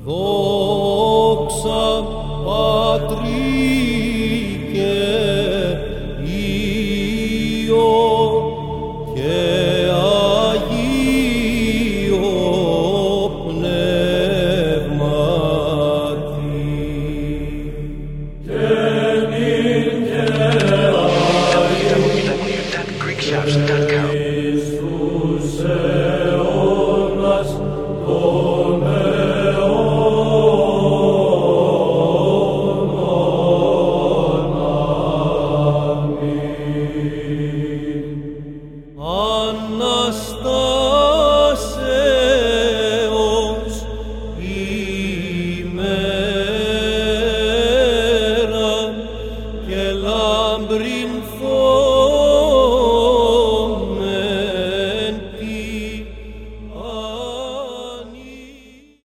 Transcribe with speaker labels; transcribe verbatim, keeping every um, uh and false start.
Speaker 1: δόξα Πατρί και Υιό και Αγίο Πνεύματι. Και νυν και αΐ Χριστούς αιώνας